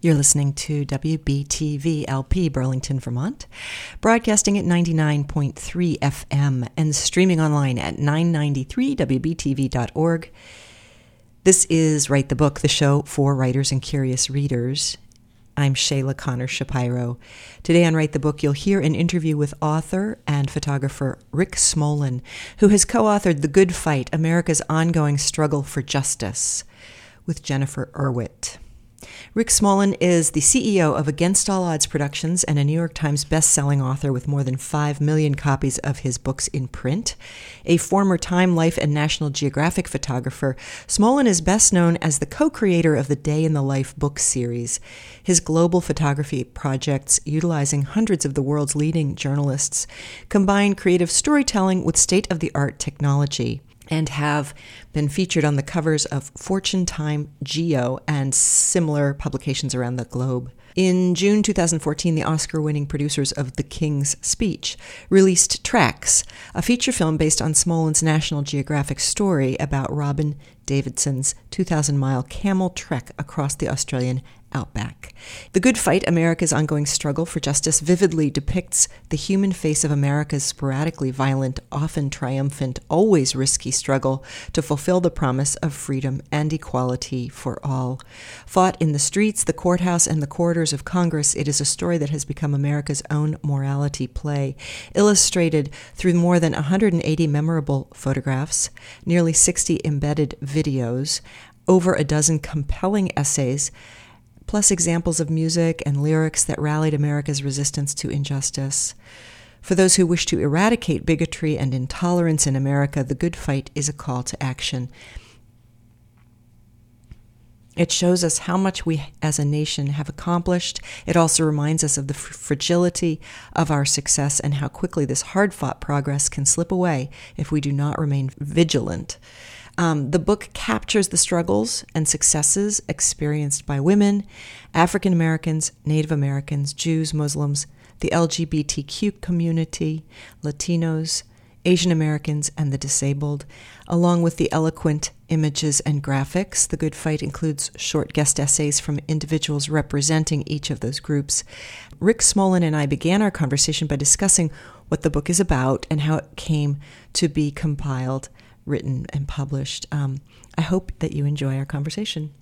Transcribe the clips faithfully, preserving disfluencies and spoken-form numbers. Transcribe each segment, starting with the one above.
You're listening to W B T V L P, Burlington, Vermont, broadcasting at ninety-nine point three F M and streaming online at nine ninety-three W B T V dot org. This is Write the Book, the show for writers and curious readers. I'm Shayla Connor Shapiro. Today on Write the Book, you'll hear an interview with author and photographer Rick Smolan, who has co-authored The Good Fight, America's Ongoing Struggle for Justice, with Jennifer Urwitt. Rick Smolan is the C E O of Against All Odds Productions and a New York Times best-selling author with more than five million copies of his books in print. A former Time, Life, and National Geographic photographer, Smolan is best known as the co-creator of the Day in the Life book series. His global photography projects, utilizing hundreds of the world's leading journalists, combine creative storytelling with state-of-the-art technology, and have been featured on the covers of Fortune, Time, Geo, and similar publications around the globe. In June twenty fourteen, the Oscar-winning producers of The King's Speech released Tracks, a feature film based on Smolan's National Geographic story about Robin Davidson's two thousand mile camel trek across the Australian outback. The Good Fight, America's Ongoing Struggle for Justice, vividly depicts the human face of America's sporadically violent, often triumphant, always risky struggle to fulfill the promise of freedom and equality for all. Fought in the streets, the courthouse, and the corridors of Congress, it is a story that has become America's own morality play, illustrated through more than one hundred eighty memorable photographs, nearly sixty embedded videos, over a dozen compelling essays, plus examples of music and lyrics that rallied America's resistance to injustice. For those who wish to eradicate bigotry and intolerance in America, The Good Fight is a call to action. It shows us how much we as a nation have accomplished. It also reminds us of the f- fragility of our success and how quickly this hard-fought progress can slip away if we do not remain vigilant. Um, the book captures the struggles and successes experienced by women, African Americans, Native Americans, Jews, Muslims, the L G B T Q community, Latinos, Asian Americans, and the disabled. Along with the eloquent images and graphics, The Good Fight includes short guest essays from individuals representing each of those groups. Rick Smolan and I began our conversation by discussing what the book is about and how it came to be compiled, written, and published. Um, I hope that you enjoy our conversation.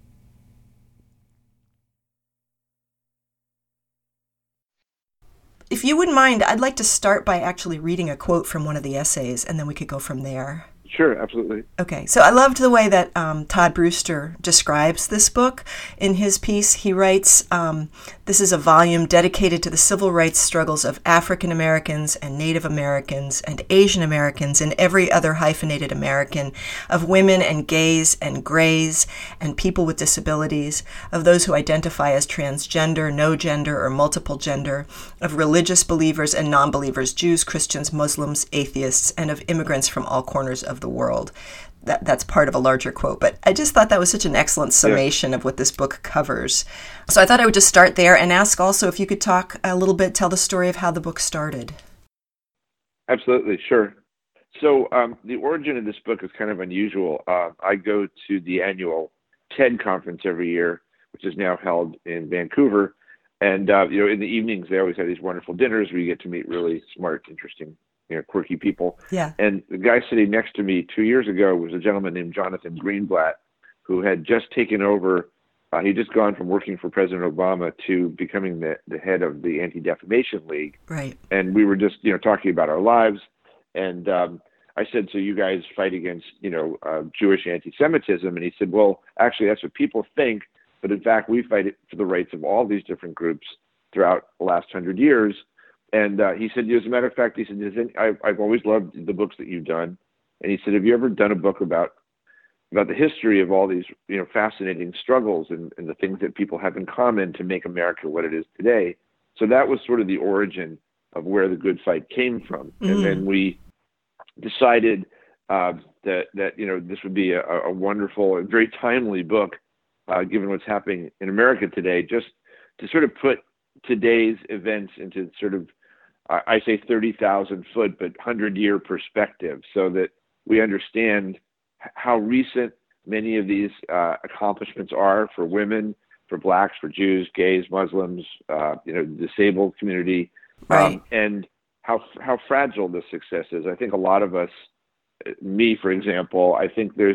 If you wouldn't mind, I'd like to start by actually reading a quote from one of the essays, and then we could go from there. Sure, absolutely. Okay, so I loved the way that um, Todd Brewster describes this book. In his piece, he writes, um, this is a volume dedicated to the civil rights struggles of African Americans and Native Americans and Asian Americans and every other hyphenated American, of women and gays and grays and people with disabilities, of those who identify as transgender, no gender, or multiple gender, of religious believers and non-believers, Jews, Christians, Muslims, atheists, and of immigrants from all corners of the world. That that's part of a larger quote, but I just thought that was such an excellent summation yeah. of what this book covers. So I thought I would just start there and ask also if you could talk a little bit, tell the story of how the book started. Absolutely, sure. So um, the origin of this book is kind of unusual. Uh, I go to the annual TED conference every year, which is now held in Vancouver, and uh, you know, in the evenings they always have these wonderful dinners where you get to meet really smart, interesting, you know, quirky people. Yeah. And the guy sitting next to me two years ago was a gentleman named Jonathan Greenblatt, who had just taken over. Uh, he'd just gone from working for President Obama to becoming the, the head of the Anti-Defamation League. Right. And we were just, you know, talking about our lives. And um, I said, so you guys fight against, you know, uh, Jewish anti-Semitism? And he said, well, actually, that's what people think. But in fact, we fight for the rights of all these different groups throughout the last hundred years. And uh, he said, as a matter of fact, he said, I've, I've always loved the books that you've done. And he said, have you ever done a book about about the history of all these, you know, fascinating struggles and, and the things that people have in common to make America what it is today? So that was sort of the origin of where The Good Fight came from. Mm-hmm. And then we decided uh, that, that, you know, this would be a, a wonderful and very timely book, uh, given what's happening in America today, just to sort of put today's events into sort of, I say thirty thousand foot, but one hundred year perspective, so that we understand how recent many of these uh, accomplishments are for women, for blacks, for Jews, gays, Muslims, uh, you know, the disabled community, Right. um, and how how fragile this success is. I think a lot of us, me for example, I think there's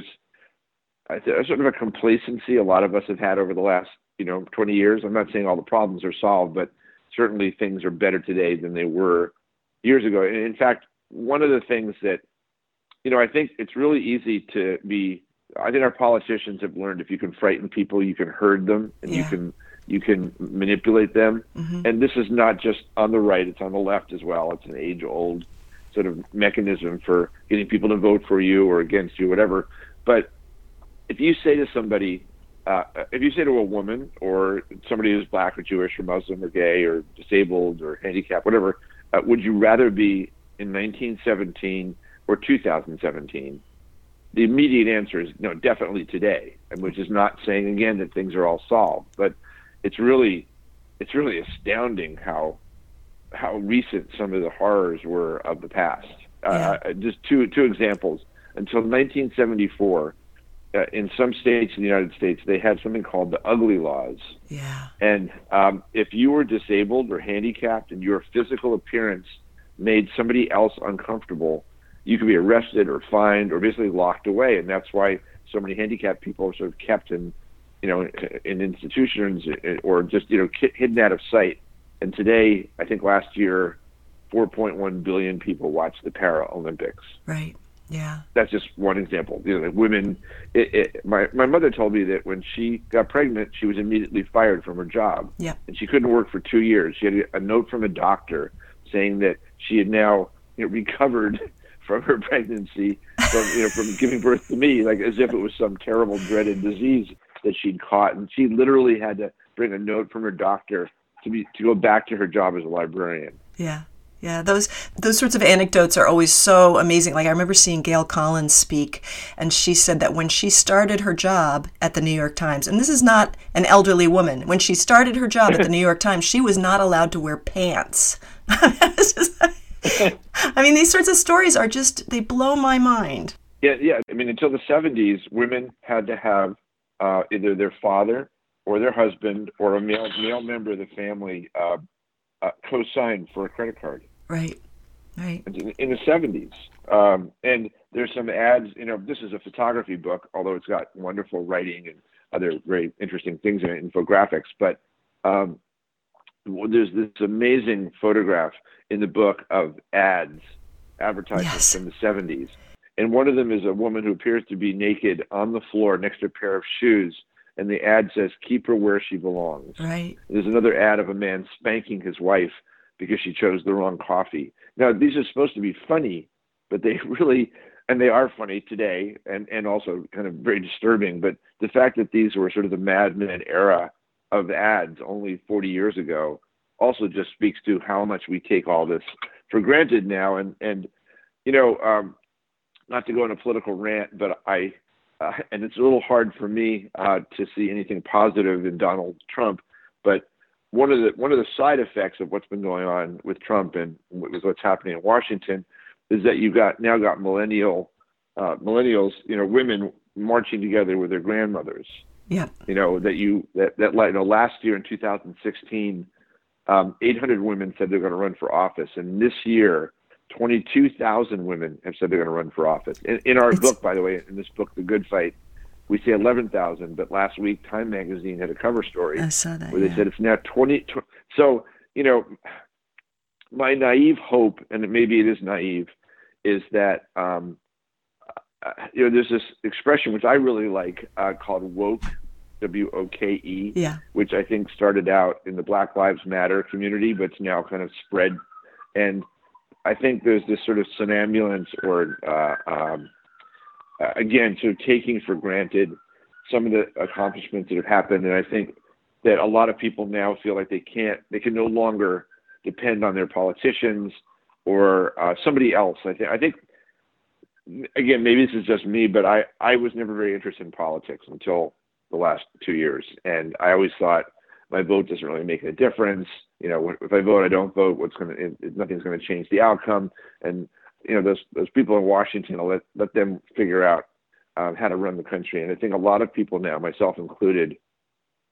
a sort of a complacency a lot of us have had over the last, you know, twenty years. I'm not saying all the problems are solved, but certainly things are better today than they were years ago. And in fact, one of the things that, you know, I think it's really easy to be, I think our politicians have learned if you can frighten people, you can herd them, and Yeah. you can you can manipulate them. Mm-hmm. And this is not just on the right, it's on the left as well. It's an age-old sort of mechanism for getting people to vote for you or against you, whatever. But if you say to somebody, uh, if you say to a woman or somebody who's black or Jewish or Muslim or gay or disabled or handicapped, whatever, uh, would you rather be in nineteen seventeen or two thousand seventeen? The immediate answer is no, definitely today, and which is not saying again that things are all solved, but it's really, it's really astounding how how recent some of the horrors were of the past. Yeah. Uh, just two two examples. Until nineteen seventy-four, uh, in some states in the United States, they had something called the ugly laws. Yeah. And um, if you were disabled or handicapped and your physical appearance made somebody else uncomfortable, you could be arrested or fined or basically locked away. And that's why so many handicapped people are sort of kept in, you know, in institutions or just, you know, hidden out of sight. And today, I think last year, four point one billion people watched the Paralympics. Right. Yeah. That's just one example. You know, like women. It, it, my my mother told me that when she got pregnant, she was immediately fired from her job. Yeah. And she couldn't work for two years. She had a, a note from a doctor saying that she had now, you know, recovered from her pregnancy, from you know, from giving birth to me, like as if it was some terrible dreaded disease that she'd caught. And she literally had to bring a note from her doctor to be to go back to her job as a librarian. Yeah. Yeah, those those sorts of anecdotes are always so amazing. Like I remember seeing Gail Collins speak, and she said that when she started her job at the New York Times, and this is not an elderly woman, when she started her job at the New York Times, she was not allowed to wear pants. I mean, these sorts of stories are just, they blow my mind. Yeah, yeah. I mean, until the seventies, women had to have uh, either their father or their husband or a male male member of the family uh, uh, co-signed for a credit card. Right, right. In, in the seventies. Um, and there's some ads, you know, this is a photography book, although it's got wonderful writing and other very interesting things in it, infographics. But um, there's this amazing photograph in the book of ads, advertisements Yes. from the seventies. And one of them is a woman who appears to be naked on the floor next to a pair of shoes. And the ad says, keep her where she belongs. Right. There's another ad of a man spanking his wife because she chose the wrong coffee. Now, these are supposed to be funny, but they really, and they are funny today and, and also kind of very disturbing. But the fact that these were sort of the Mad Men era of ads only forty years ago also just speaks to how much we take all this for granted now. And, and you know, um, not to go on a political rant, but I, uh, and it's a little hard for me uh, to see anything positive in Donald Trump, but one of the one of the side effects of what's been going on with Trump and with what's happening in Washington is that you've got now got millennial uh, millennials, you know, women marching together with their grandmothers. Yeah. You know that you that that like you know, last year in two thousand sixteen, um, eight hundred women said they're going to run for office, and this year, twenty-two thousand women have said they're going to run for office. In, in our It's, book, by the way, in this book, The Good Fight, we say eleven thousand, but last week Time Magazine had a cover story I saw that, where they yeah. said it's now twenty. twenty so, you know, my naive hope, and maybe it is naive, is that, um, uh, you know, there's this expression which I really like uh, called woke, W O K E, Yeah. which I think started out in the Black Lives Matter community, but it's now kind of spread. And I think there's this sort of somnambulance or, uh, um, uh, again, sort of taking for granted some of the accomplishments that have happened. And I think that a lot of people now feel like they can't, they can no longer depend on their politicians or uh, somebody else. I think, I think, again, maybe this is just me, but I, I was never very interested in politics until the last two years. And I always thought my vote doesn't really make a difference. You know, if I vote, I don't vote, what's going to, nothing's going to change the outcome. And, you know, those, those people in Washington, I'll let, let them figure out um, how to run the country. And I think a lot of people now, myself included,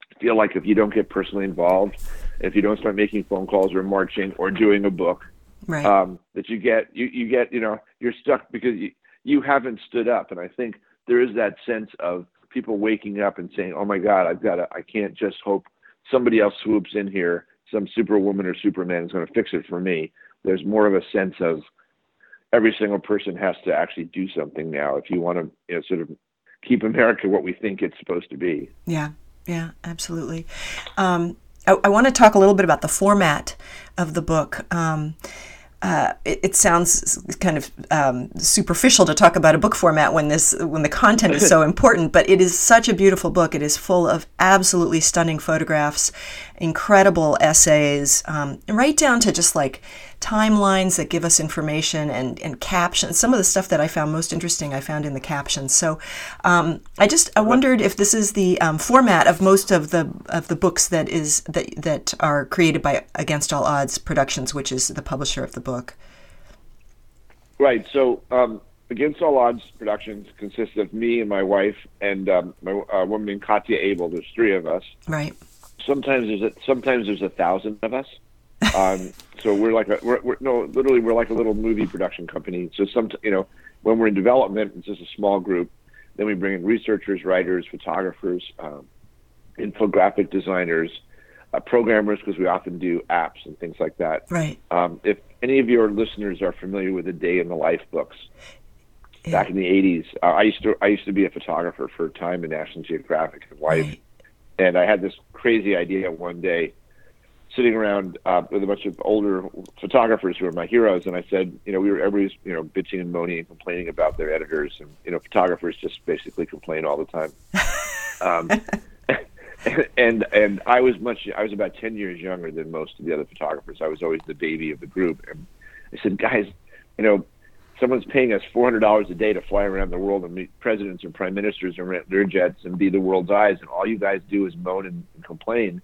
feel like if you don't get personally involved, if you don't start making phone calls or marching or doing a book, right. um, that you get, you, you get, you know, you're stuck because you, you haven't stood up. And I think there is that sense of people waking up and saying, oh my God, I've got to, I can't just hope somebody else swoops in here, some superwoman or superman is going to fix it for me. There's more of a sense of every single person has to actually do something now if you want to, you know, sort of keep America what we think it's supposed to be. Yeah, yeah, absolutely. Um, I, I want to talk a little bit about the format of the book. Um, Uh, it, it sounds kind of um, superficial to talk about a book format when this when the content is so important, but it is such a beautiful book. It is full of absolutely stunning photographs, incredible essays, um, and right down to just like timelines that give us information and, and captions. Some of the stuff that I found most interesting, I found in the captions. So um, I just I wondered if this is the um, format of most of the of the books that is that that are created by Against All Odds Productions, which is the publisher of the book. Right. So um, Against All Odds Productions consists of me and my wife and um, my uh, woman named Katya Abel. There's three of us. Right. Sometimes there's a, sometimes there's a thousand of us. Um, so we're like a, we're, we're no literally we're like a little movie production company. So some you know when we're in development, it's just a small group. Then we bring in researchers, writers, photographers, um, infographic designers, uh, programmers, because we often do apps and things like that. Right. Um, if any of your listeners are familiar with the Day in the Life books, yeah. Back in the eighties, uh, I used to I used to be a photographer for Time and National Geographic and Life, right. And I had this crazy idea one day, sitting around uh, with a bunch of older photographers who are my heroes, and I said, you know, we were everybody's you know bitching and moaning and complaining about their editors, and you know, photographers just basically complain all the time. um, And and I was much I was about ten years younger than most of the other photographers. I was always the baby of the group. And I said, guys, you know, someone's paying us four hundred dollars a day to fly around the world and meet presidents and prime ministers and rent their jets and be the world's eyes, and all you guys do is moan and, and complain.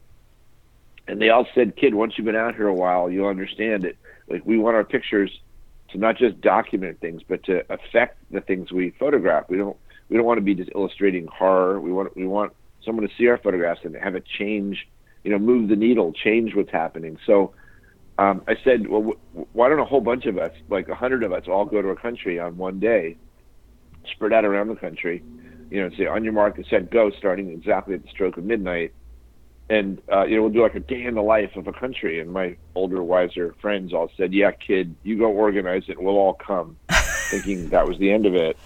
And they all said, kid, once you've been out here a while, you'll understand it. Like, we want our pictures to not just document things, but to affect the things we photograph. We don't we don't want to be just illustrating horror. We want we want someone to see our photographs and have it change, you know, move the needle, change what's happening. So um, I said, well, w- why don't a whole bunch of us, like a hundred of us, all go to a country on one day, spread out around the country, you know, say on your mark and set, go, starting exactly at the stroke of midnight. And, uh, you know, we'll do like a day in the life of a country. And my older, wiser friends all said, yeah, kid, you go organize it and we'll all come, thinking that was the end of it.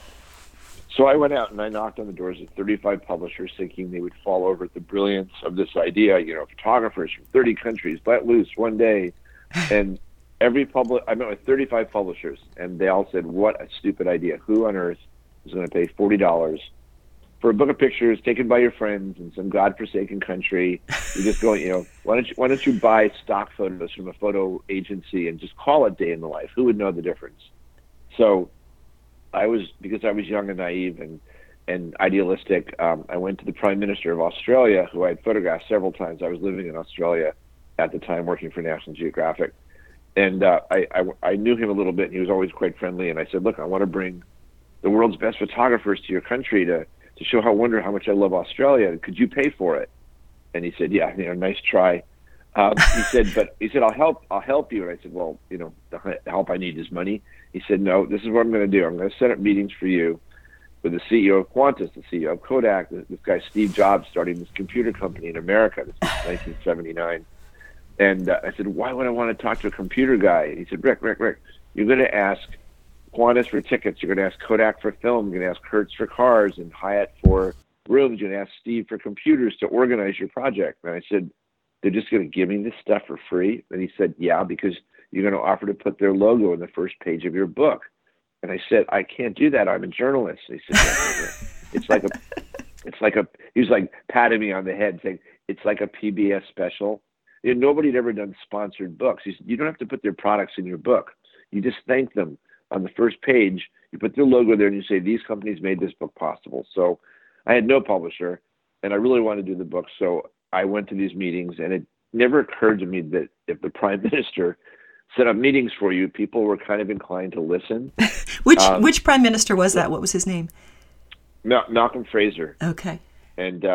So I went out and I knocked on the doors of thirty-five publishers, thinking they would fall over at the brilliance of this idea. You know, photographers from thirty countries, let loose one day. And every public, I met with thirty-five publishers, and they all said, what a stupid idea. Who on earth is going to pay forty dollars for a book of pictures taken by your friends in some godforsaken country? You're just going, you know, why don't you, why don't you buy stock photos from a photo agency and just call it Day in the Life? Who would know the difference? So I was, because I was young and naive and, and idealistic, um, I went to the Prime Minister of Australia, who I had photographed several times. I was living in Australia at the time, working for National Geographic. And uh, I, I, I knew him a little bit, and he was always quite friendly. And I said, look, I want to bring the world's best photographers to your country to, to show how wonder how much I love Australia. Could you pay for it? And he said, yeah, you know, nice try. Um, he said, but he said, I'll help, I'll help you. And I said, well, you know, the help I need is money. He said, no, this is what I'm going to do. I'm going to set up meetings for you with the C E O of Qantas, the C E O of Kodak, this guy Steve Jobs starting this computer company in America. This was nineteen seventy-nine. And uh, I said, why would I want to talk to a computer guy? And he said, Rick, Rick, Rick, you're going to ask Qantas for tickets. You're going to ask Kodak for film. You're going to ask Hertz for cars and Hyatt for rooms. You're going to ask Steve for computers to organize your project. And I said, they're just going to give me this stuff for free? And he said, yeah, because you're going to offer to put their logo in the first page of your book. And I said, I can't do that. I'm a journalist. And he said, yeah, it's like a, it's like a, he was like patting me on the head saying, it's like a P B S special. You know, nobody had ever done sponsored books. He said, you don't have to put their products in your book. You just thank them on the first page. You put their logo there and you say, these companies made this book possible. So I had no publisher and I really wanted to do the book. So I went to these meetings, and it never occurred to me that if the Prime Minister set up meetings for you, people were kind of inclined to listen. which um, which Prime Minister was that? What was his name? Ma- Malcolm Fraser. Okay. And uh,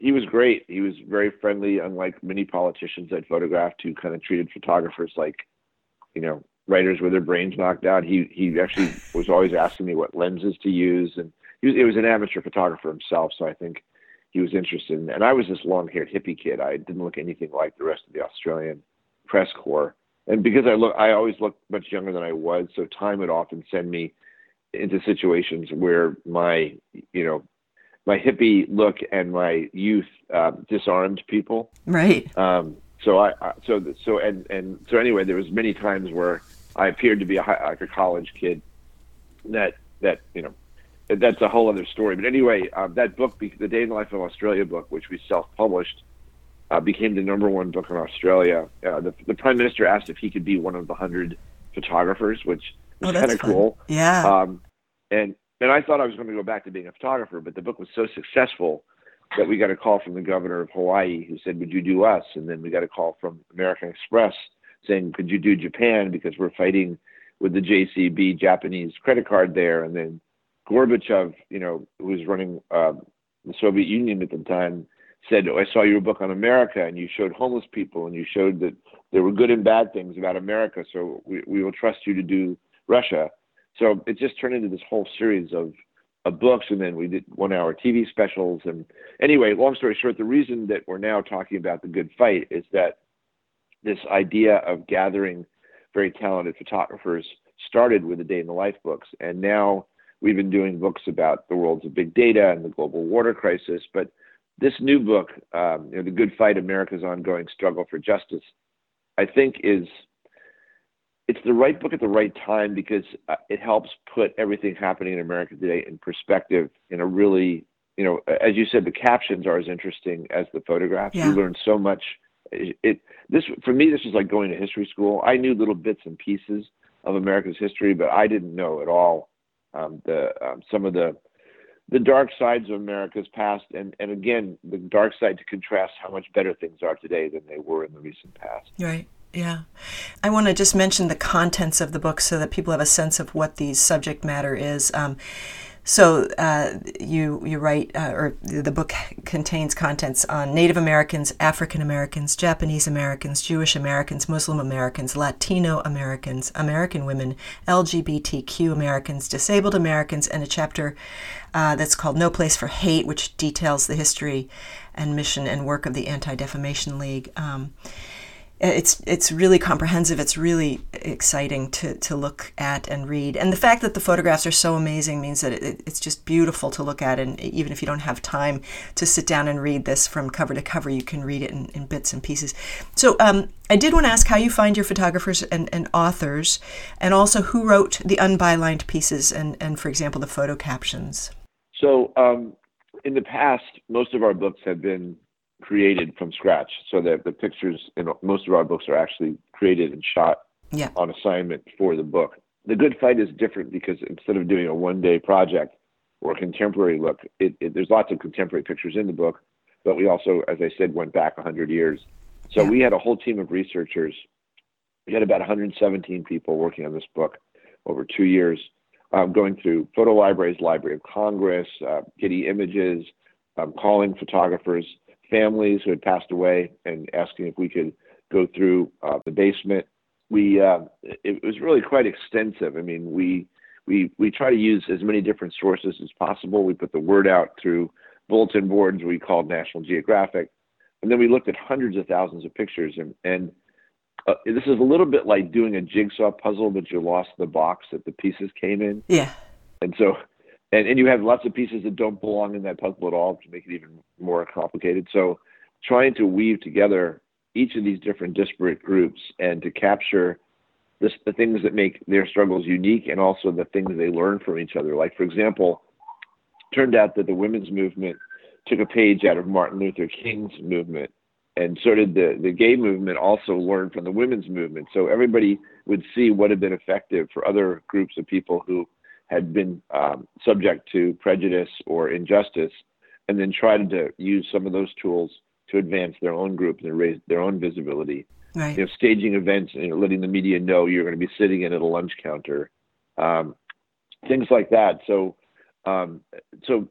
he was great. He was very friendly, unlike many politicians I'd photographed who kind of treated photographers like, you know, writers with their brains knocked out. He he actually was always asking me what lenses to use, and he was, he was an amateur photographer himself, so I think he was interested in, and I was this long-haired hippie kid. I didn't look anything like the rest of the Australian press corps. And because I look, I always looked much younger than I was, so time would often send me into situations where my, you know, my hippie look and my youth uh, disarmed people. Right. Um, so I, I, so so and and so anyway, there was many times where I appeared to be a high, like a college kid. That that you know. That's a whole other story. But anyway, uh, that book, The Day in the Life of Australia book, which we self-published, uh, became the number one book in Australia. Uh, the, the Prime Minister asked if he could be one of the hundred photographers, which was oh, kind of cool. Yeah. Um, and, and I thought I was going to go back to being a photographer, but the book was so successful that we got a call from the governor of Hawaii who said, would you do us? And then we got a call from American Express saying, could you do Japan? Because we're fighting with the J C B Japanese credit card there. And then Gorbachev, you know, who was running uh, the Soviet Union at the time, said, oh, I saw your book on America, and you showed homeless people, and you showed that there were good and bad things about America, so we, we will trust you to do Russia. So it just turned into this whole series of, of books, and then we did one-hour T V specials. And anyway, long story short, the reason that we're now talking about The Good Fight is that this idea of gathering very talented photographers started with the Day in the Life books, and now we've been doing books about the worlds of big data and the global water crisis. But this new book, um, you know, The Good Fight, America's Ongoing Struggle for Justice, I think is, it's the right book at the right time because uh, it helps put everything happening in America today in perspective in a really, you know, as you said, the captions are as interesting as the photographs. Yeah. You learn so much. It, it this for me, this was like going to history school. I knew little bits and pieces of America's history, but I didn't know at all Um, the um, some of the the dark sides of America's past, and, and again, the dark side to contrast how much better things are today than they were in the recent past. Right. Yeah. I want to just mention the contents of the book so that people have a sense of what the subject matter is. Um, so uh, you you write, uh, or the book contains contents on Native Americans, African Americans, Japanese Americans, Jewish Americans, Muslim Americans, Latino Americans, American women, L G B T Q Americans, disabled Americans, and a chapter uh, that's called No Place for Hate, which details the history and mission and work of the Anti-Defamation League. Um, It's it's really comprehensive. It's really exciting to, to look at and read. And the fact that the photographs are so amazing means that it, it's just beautiful to look at. And even if you don't have time to sit down and read this from cover to cover, you can read it in, in bits and pieces. So um, I did want to ask how you find your photographers and, and authors, and also who wrote the unbylined pieces and, and, for example, the photo captions. So um, in the past, most of our books have been created from scratch, so that the pictures in most of our books are actually created and shot yeah. on assignment for the book. The Good Fight is different because instead of doing a one-day project or a contemporary look, it, it, there's lots of contemporary pictures in the book, but we also, as I said, went back one hundred years. So yeah. we had a whole team of researchers. We had about one hundred seventeen people working on this book over two years, um, going through photo libraries, Library of Congress, uh, Getty Images, um, calling photographers, families who had passed away, and asking if we could go through uh, the basement. We uh, it was really quite extensive. I mean, we we we try to use as many different sources as possible. We put the word out through bulletin boards we called National Geographic, and then we looked at hundreds of thousands of pictures. And and uh, this is a little bit like doing a jigsaw puzzle, but you lost the box that the pieces came in. Yeah. And so. And, and you have lots of pieces that don't belong in that puzzle at all to make it even more complicated. So trying to weave together each of these different disparate groups and to capture this, the things that make their struggles unique and also the things they learn from each other. Like, for example, it turned out that the women's movement took a page out of Martin Luther King's movement, and so did the, the gay movement also learn from the women's movement. So everybody would see what had been effective for other groups of people who had been um, subject to prejudice or injustice, and then tried to use some of those tools to advance their own group and raise their own visibility. Right. You know, staging events, you know, letting the media know you're going to be sitting in at a lunch counter, um, things like that. So, um, so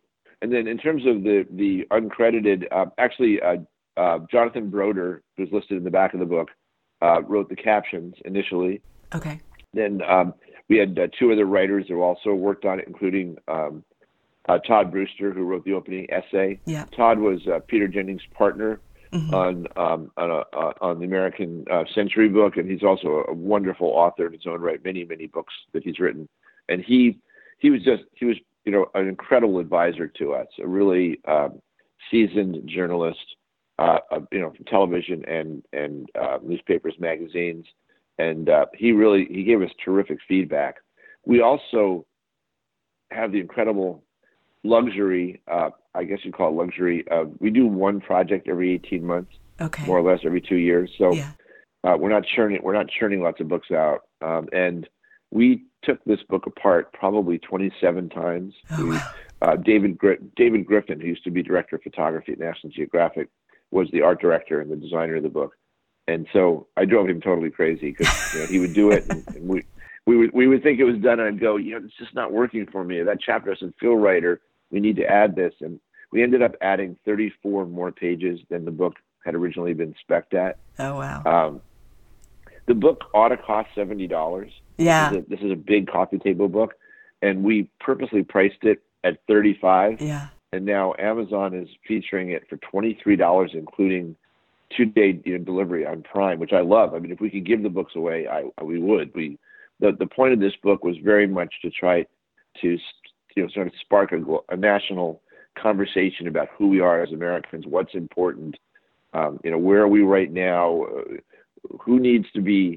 and then in terms of the the uncredited, uh, actually, uh, uh, Jonathan Broder, who's listed in the back of the book, uh, wrote the captions initially. Okay. Then um, we had uh, two other writers who also worked on it, including um, uh, Todd Brewster, who wrote the opening essay. Yeah. Todd was uh, Peter Jennings' partner mm-hmm. on um, on, a, uh, on the American uh, Century book, and he's also a wonderful author in his own right. Many many books that he's written, and he he was just he was you know an incredible advisor to us, a really um, seasoned journalist, uh, uh, you know, from television and and uh, newspapers, magazines. And uh, he really, he gave us terrific feedback. We also have the incredible luxury, uh, I guess you'd call it luxury, uh, we do one project every eighteen months, okay. more or less every two years. So yeah. uh, we're not churning, we're not churning lots of books out. Um, and we took this book apart probably twenty-seven times. Oh, we, wow. uh, David, Gr- David Griffin, who used to be director of photography at National Geographic, was the art director and the designer of the book. And so I drove him totally crazy because you know, he would do it, and, and we we would we would think it was done, and I'd go, you know, it's just not working for me. That chapter doesn't feel right, or we need to add this. And we ended up adding thirty-four more pages than the book had originally been spec'd at. Oh wow! Um, the book ought to cost seventy dollars. Yeah, this is, a, this is a big coffee table book, and we purposely priced it at thirty-five. Yeah, and now Amazon is featuring it for twenty-three dollars, including two-day you know, delivery on Prime, which I love. I mean, if we could give the books away, I, we would. We the the point of this book was very much to try to you know sort of spark a, a national conversation about who we are as Americans, what's important, um, you know, where are we right now, uh, who needs to be.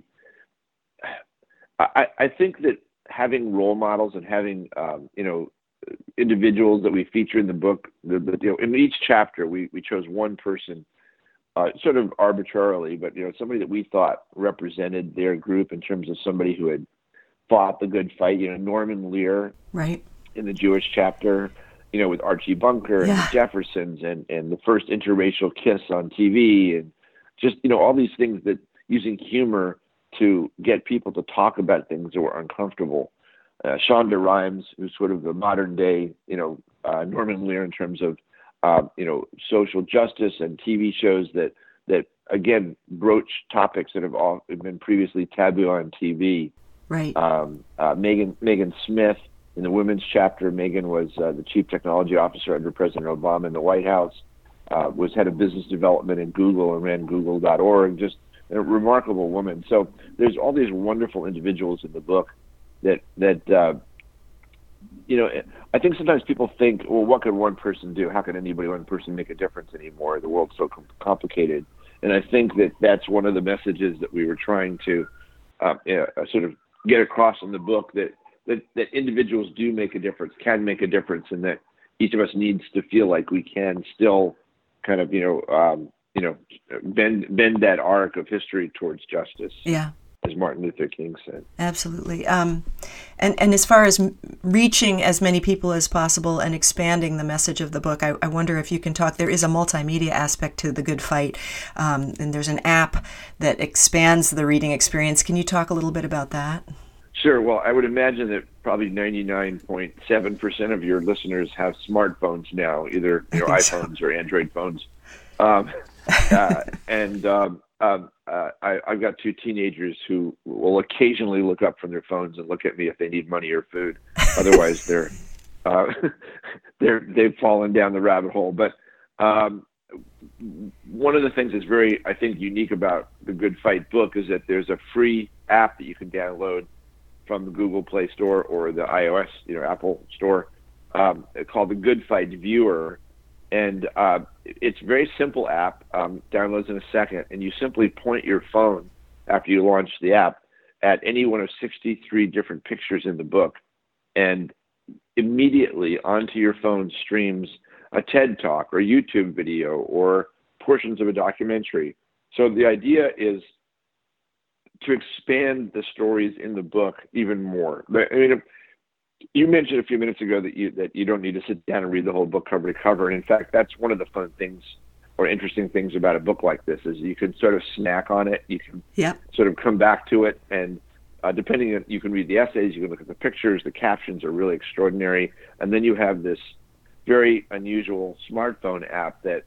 I, I think that having role models and having um, you know individuals that we feature in the book, the, the, you know, in each chapter we we chose one person. Uh, sort of arbitrarily, but you know, somebody that we thought represented their group in terms of somebody who had fought the good fight. You know, Norman Lear, right, in the Jewish chapter. You know, with Archie Bunker yeah. and the Jeffersons, and and the first interracial kiss on T V, and just you know all these things that using humor to get people to talk about things that were uncomfortable. Uh, Shonda Rhimes, who's sort of the modern day, you know, uh, Norman Lear in terms of. Uh, you know, social justice and T V shows that, that again, broach topics that have all been previously taboo on T V. Right. Um, uh, Megan Megan Smith, in the women's chapter, Megan was uh, the chief technology officer under President Obama in the White House, uh, was head of business development at Google and ran Google dot org, just a remarkable woman. So there's all these wonderful individuals in the book that, that uh, you know, I think sometimes people think, well, what could one person do? How can anybody, one person make a difference anymore? The world's so com- complicated. And I think that that's one of the messages that we were trying to uh, you know, sort of get across in the book, that, that, that individuals do make a difference, can make a difference, and that each of us needs to feel like we can still kind of, you know, um, you know, bend, bend that arc of history towards justice. Yeah. As Martin Luther King said. Absolutely. Um, and, and as far as m- reaching as many people as possible and expanding the message of the book, I, I wonder if you can talk, there is a multimedia aspect to The Good Fight, um, and there's an app that expands the reading experience. Can you talk a little bit about that? Sure. Well, I would imagine that probably ninety-nine point seven percent of your listeners have smartphones now, either you know, iPhones so. or Android phones. Um, uh, and um, um, uh, I, I've got two teenagers who will occasionally look up from their phones and look at me if they need money or food. Otherwise, they're uh, they're they've fallen down the rabbit hole. But um, one of the things that's very, I think, unique about the Good Fight book is that there's a free app that you can download from the Google Play Store or the iOS, you know, Apple Store, um, called the Good Fight Viewer. And uh, it's a very simple app, um, downloads in a second, and you simply point your phone after you launch the app at any one of sixty-three different pictures in the book, and immediately onto your phone streams a TED Talk or YouTube video or portions of a documentary. So the idea is to expand the stories in the book even more. I mean, you mentioned a few minutes ago that you that you don't need to sit down and read the whole book cover to cover. And in fact, that's one of the fun things or interesting things about a book like this is you can sort of snack on it. You can yep. sort of come back to it. And uh, depending on, you can read the essays, you can look at the pictures, the captions are really extraordinary. And then you have this very unusual smartphone app that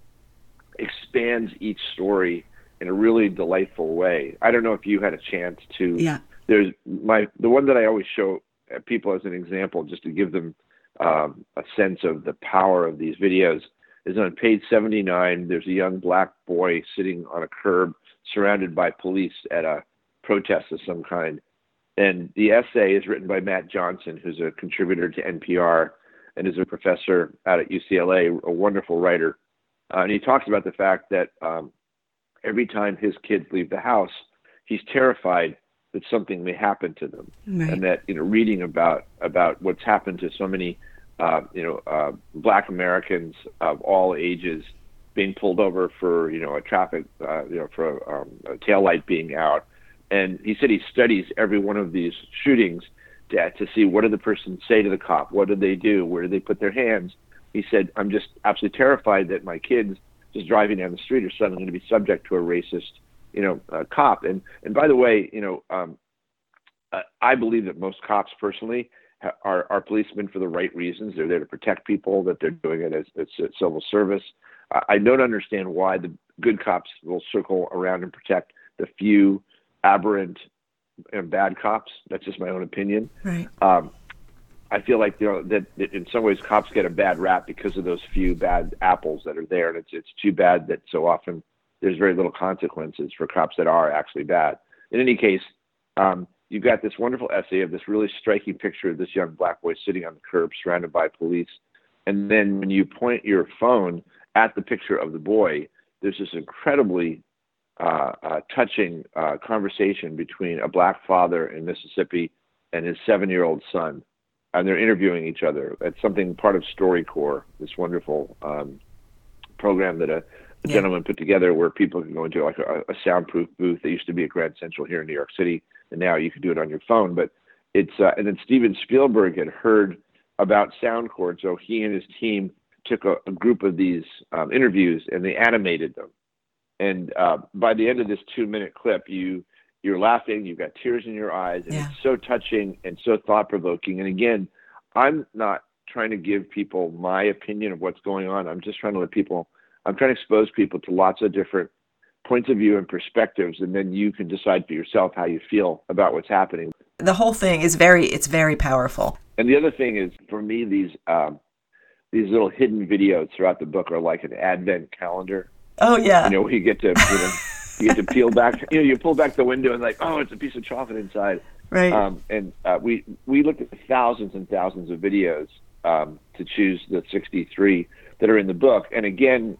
expands each story in a really delightful way. I don't know if you had a chance to. Yeah. There's my the one that I always show people as an example, just to give them um, a sense of the power of these videos, is on page seventy-nine. There's a young black boy sitting on a curb, surrounded by police at a protest of some kind. And the essay is written by Matt Johnson, who's a contributor to N P R and is a professor out at U C L A, a wonderful writer. Uh, and he talks about the fact that um, every time his kids leave the house, he's terrified that something may happen to them. Right. And that, you know, reading about about what's happened to so many, uh, you know, uh, Black Americans of all ages being pulled over for, you know, a traffic, uh, you know, for um, a taillight being out. And he said he studies every one of these shootings to, to see what did the person say to the cop? What did they do? Where did they put their hands? He said, I'm just absolutely terrified that my kids just driving down the street are suddenly going to be subject to a racist, you know, uh, cop. And, and by the way, you know, um, uh, I believe that most cops personally ha- are, are policemen for the right reasons. They're there to protect people, that they're doing it as, as civil service. Uh, I don't understand why the good cops will circle around and protect the few aberrant and bad cops. That's just my own opinion. Right. Um, I feel like, you know, that, that in some ways cops get a bad rap because of those few bad apples that are there. And it's it's too bad that so often there's very little consequences for cops that are actually bad. In any case, um, you've got this wonderful essay of this really striking picture of this young black boy sitting on the curb surrounded by police. And then when you point your phone at the picture of the boy, there's this incredibly Uh, uh, touching uh, conversation between a black father in Mississippi and his seven-year-old son, and they're interviewing each other. It's something part of StoryCorps, this wonderful um, program that a, a yeah. gentleman put together where people can go into like a, a soundproof booth. It used to be at Grand Central here in New York City, and now you can do it on your phone. But it's uh, and then Steven Spielberg had heard about SoundCorps, so he and his team took a, a group of these um, interviews and they animated them. And uh, by the end of this two-minute clip, you, you're laughing, you've got tears in your eyes, and yeah. it's so touching and so thought-provoking. And again, I'm not trying to give people my opinion of what's going on. I'm just trying to let people, I'm trying to expose people to lots of different points of view and perspectives, and then you can decide for yourself how you feel about what's happening. The whole thing is very, it's very powerful. And the other thing is, for me, these um, these little hidden videos throughout the book are like an advent calendar. Oh yeah. You know, you get to you, know, you get to peel back. You know, you pull back the window and like, oh, it's a piece of chocolate inside. Right. Um, and uh, we we looked at thousands and thousands of videos um, to choose the sixty-three that are in the book. And again,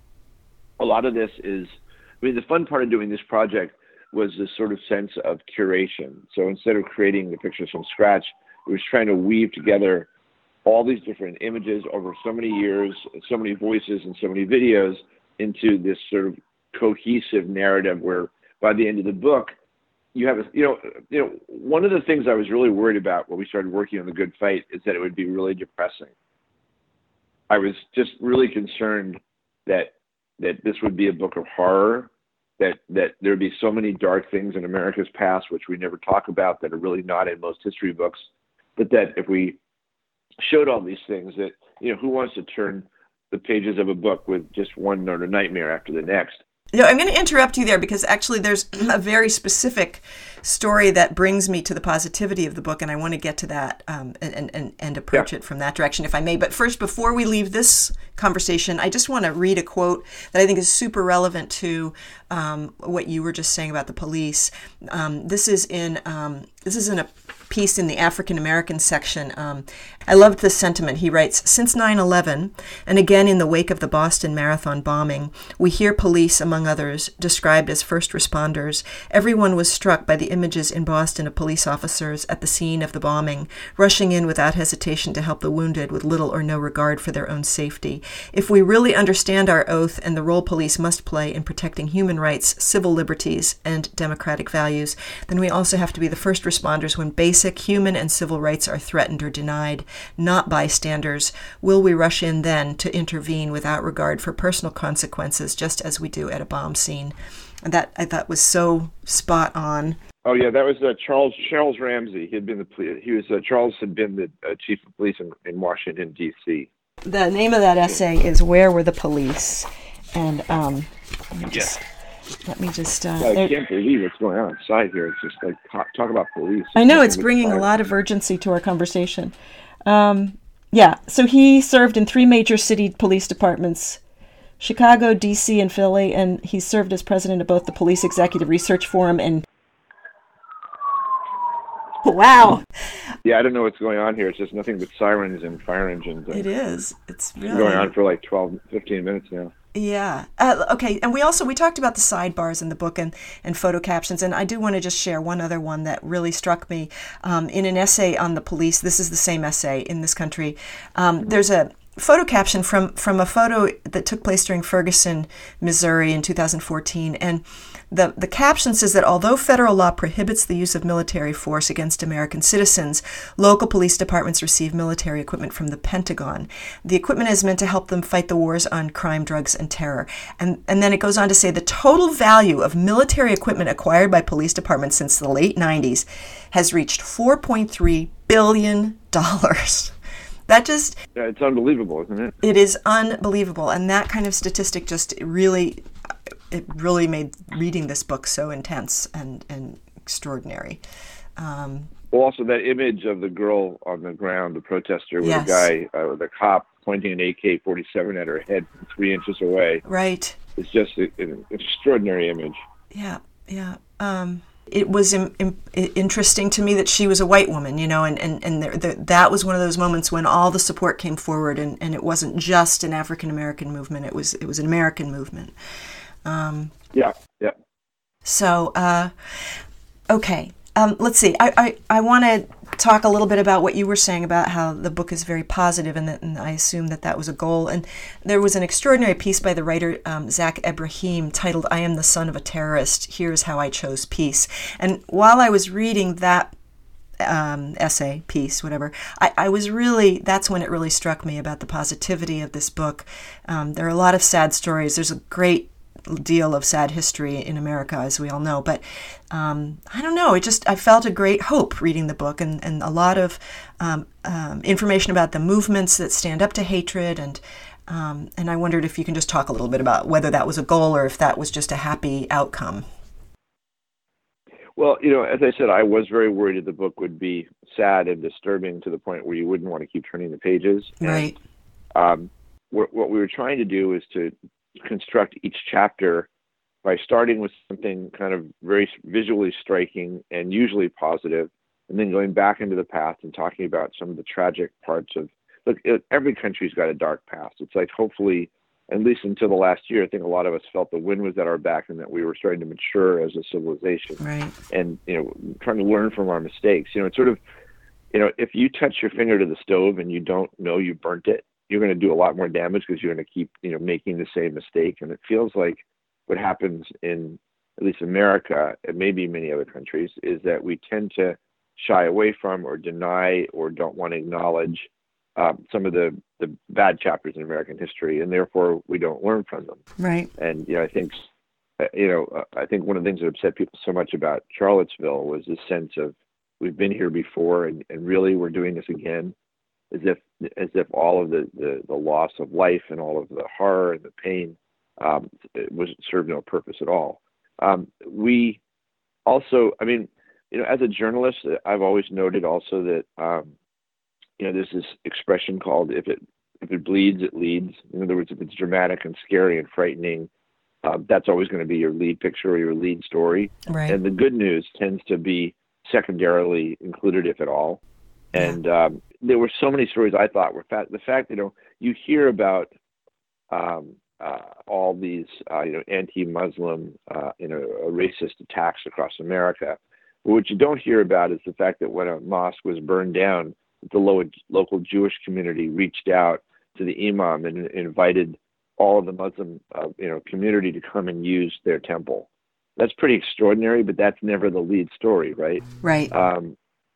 a lot of this is. I mean, the fun part of doing this project was this sort of sense of curation. So instead of creating the pictures from scratch, it was trying to weave together all these different images over so many years, so many voices, and so many videos into this sort of cohesive narrative where by the end of the book, you have a, you know, you know, one of the things I was really worried about when we started working on The Good Fight is that it would be really depressing. I was just really concerned that that this would be a book of horror, that, that there would be so many dark things in America's past, which we never talk about, that are really not in most history books, but that if we showed all these things that, you know, who wants to turn the pages of a book with just one sort of nightmare after the next? No, I'm going to interrupt you there because actually there's a very specific story that brings me to the positivity of the book, and I want to get to that um, and, and, and approach yeah. it from that direction, if I may. But first, before we leave this conversation, I just want to read a quote that I think is super relevant to um, what you were just saying about the police. Um, this is in um, this is in a piece in the African American section. Um, I loved this sentiment. He writes, "Since nine eleven, and again in the wake of the Boston Marathon bombing, we hear police, among others, described as first responders. Everyone was struck by the images in Boston of police officers at the scene of the bombing, rushing in without hesitation to help the wounded with little or no regard for their own safety. If we really understand our oath and the role police must play in protecting human rights, civil liberties, and democratic values, then we also have to be the first responders when basic human and civil rights are threatened or denied, not bystanders. Will we rush in then to intervene without regard for personal consequences, just as we do at a bomb scene?" And that I thought was so spot on. Oh yeah, that was uh, Charles Charles Ramsey. He had been the he was uh, Charles had been the uh, chief of police in, in Washington D C The name of that essay is "Where Were the Police?" And um, let me just let me just. Uh, I can't believe what's going on inside here. It's just like talk, talk about police. I know it's bringing a lot of urgency to our conversation. Um, yeah, so he served in three major city police departments: Chicago, D C, and Philly, and he served as president of both the Police Executive Research Forum and. Wow. Yeah, I don't know what's going on here. It's just nothing but sirens and fire engines. It is. It's really... going on for like twelve, fifteen minutes now. Yeah. Uh, okay. And we also, we talked about the sidebars in the book and, and photo captions. And I do want to just share one other one that really struck me. Um, in an essay on the police, this is the same essay in this country. Um, mm-hmm. There's a photo caption from, from a photo that took place during Ferguson, Missouri in two thousand fourteen. And the, the caption says that although federal law prohibits the use of military force against American citizens, local police departments receive military equipment from the Pentagon. The equipment is meant to help them fight the wars on crime, drugs, and terror. And, and then it goes on to say the total value of military equipment acquired by police departments since the late nineties has reached four point three billion dollars. That just... Yeah, it's unbelievable, isn't it? It is unbelievable. And that kind of statistic just really, it really made reading this book so intense and, and extraordinary. Um, well, also that image of the girl on the ground, the protester, with yes. a guy, uh, the cop pointing an A K forty-seven at her head from three inches away. Right. It's just a, an extraordinary image. Yeah, yeah. Um, it was im- im- interesting to me that she was a white woman, you know, and, and, and there, there, that was one of those moments when all the support came forward, and, and it wasn't just an African-American movement, it was it was an American movement. Um, yeah, yeah. So, uh, okay, um, let's see. I, I, I want to talk a little bit about what you were saying about how the book is very positive, and, that, and I assume that that was a goal. And there was an extraordinary piece by the writer um, Zach Ebrahim titled, "I Am the Son of a Terrorist. Here's How I Chose Peace." And while I was reading that um, essay, piece, whatever, I, I was really, that's when it really struck me about the positivity of this book. Um, there are a lot of sad stories. There's a great deal of sad history in America, as we all know, but um, I don't know, it just, I felt a great hope reading the book, and, and a lot of um, um, information about the movements that stand up to hatred, and um, and I wondered if you can just talk a little bit about whether that was a goal or if that was just a happy outcome. Well, you know, as I said, I was very worried that the book would be sad and disturbing to the point where you wouldn't want to keep turning the pages. Right. And, um, what, what we were trying to do is to construct each chapter by starting with something kind of very visually striking and usually positive, and then going back into the past and talking about some of the tragic parts of, look, every country's got a dark past. It's like, hopefully, at least until the last year, I think a lot of us felt the wind was at our back and that we were starting to mature as a civilization. Right. And, you know, trying to learn from our mistakes. You know, it's sort of, you know, if you touch your finger to the stove and you don't know you burnt it, you're going to do a lot more damage because you're going to keep, you know, making the same mistake. And it feels like what happens in at least America and maybe many other countries is that we tend to shy away from or deny or don't want to acknowledge um, some of the, the bad chapters in American history, and therefore we don't learn from them. Right. And, you know, I think, you know, I think one of the things that upset people so much about Charlottesville was this sense of, we've been here before, and, and really we're doing this again. As if, as if all of the, the, the loss of life and all of the horror and the pain um, it was served no purpose at all. Um, we also, I mean, you know, as a journalist, I've always noted also that, um, you know, there's this expression called "if it if it bleeds, it leads." In other words, if it's dramatic and scary and frightening, uh, that's always going to be your lead picture or your lead story. Right. And the good news tends to be secondarily included, if at all. And um, there were so many stories I thought were fat. The fact, you know, you hear about um, uh, all these, uh, you know, anti-Muslim, uh, you know, racist attacks across America. But what you don't hear about is the fact that when a mosque was burned down, the low, local Jewish community reached out to the imam and, and invited all of the Muslim, uh, you know, community to come and use their temple. That's pretty extraordinary, but that's never the lead story, right? Right. Um,